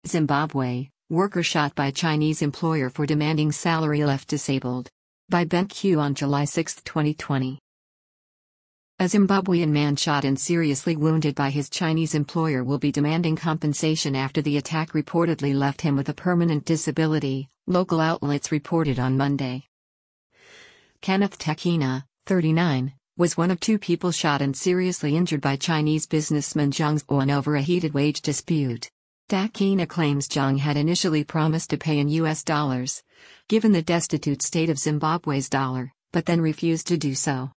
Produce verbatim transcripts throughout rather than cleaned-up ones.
Zimbabwe, worker shot by Chinese employer for demanding salary left disabled. By BenQ on July sixth, twenty twenty. A Zimbabwean man shot and seriously wounded by his Chinese employer will be demanding compensation after the attack reportedly left him with a permanent disability, local outlets reported on Monday. Kenneth Takina, thirty-nine, was one of two people shot and seriously injured by Chinese businessman Zhang Zuan over a heated wage dispute. Takina claims Zhang had initially promised to pay in U S dollars, given the destitute state of Zimbabwe's dollar, but then refused to do so.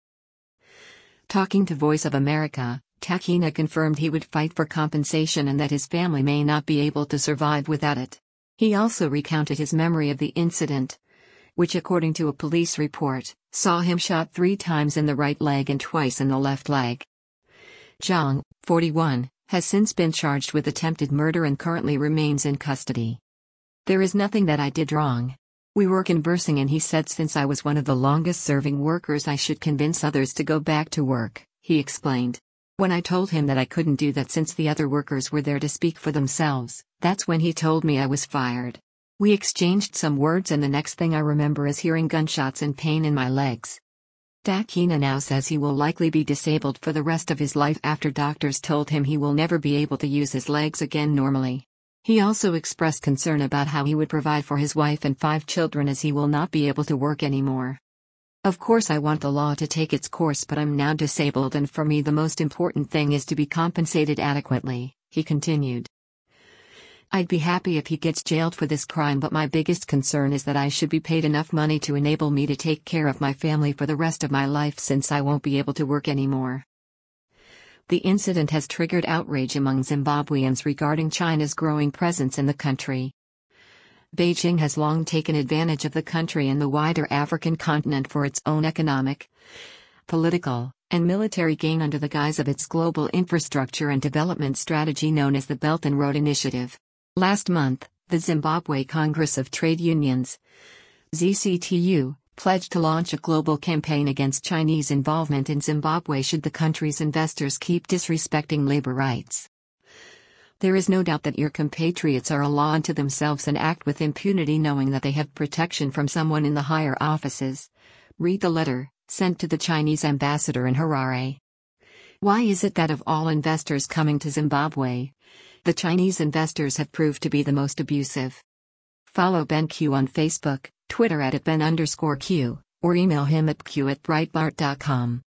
Talking to Voice of America, Takina confirmed he would fight for compensation and that his family may not be able to survive without it. He also recounted his memory of the incident, which according to a police report, saw him shot three times in the right leg and twice in the left leg. Zhang, forty-one, has since been charged with attempted murder and currently remains in custody. "There is nothing that I did wrong. We were conversing and he said since I was one of the longest-serving workers I should convince others to go back to work," he explained. "When I told him that I couldn't do that since the other workers were there to speak for themselves, that's when he told me I was fired. We exchanged some words and the next thing I remember is hearing gunshots and pain in my legs." Takina now says he will likely be disabled for the rest of his life after doctors told him he will never be able to use his legs again normally. He also expressed concern about how he would provide for his wife and five children as he will not be able to work anymore. "Of course I want the law to take its course, but I'm now disabled and for me the most important thing is to be compensated adequately," he continued. "I'd be happy if he gets jailed for this crime, but my biggest concern is that I should be paid enough money to enable me to take care of my family for the rest of my life since I won't be able to work anymore." The incident has triggered outrage among Zimbabweans regarding China's growing presence in the country. Beijing has long taken advantage of the country and the wider African continent for its own economic, political, and military gain under the guise of its global infrastructure and development strategy known as the Belt and Road Initiative. Last month, the Zimbabwe Congress of Trade Unions, Z C T U, pledged to launch a global campaign against Chinese involvement in Zimbabwe should the country's investors keep disrespecting labor rights. "There is no doubt that your compatriots are a law unto themselves and act with impunity knowing that they have protection from someone in the higher offices," read the letter, sent to the Chinese ambassador in Harare. Why is it that of all investors coming to Zimbabwe, the Chinese investors have proved to be the most abusive? Follow BenQ on Facebook, Twitter at Ben underscore Q, or email him at q at breitbart dot com.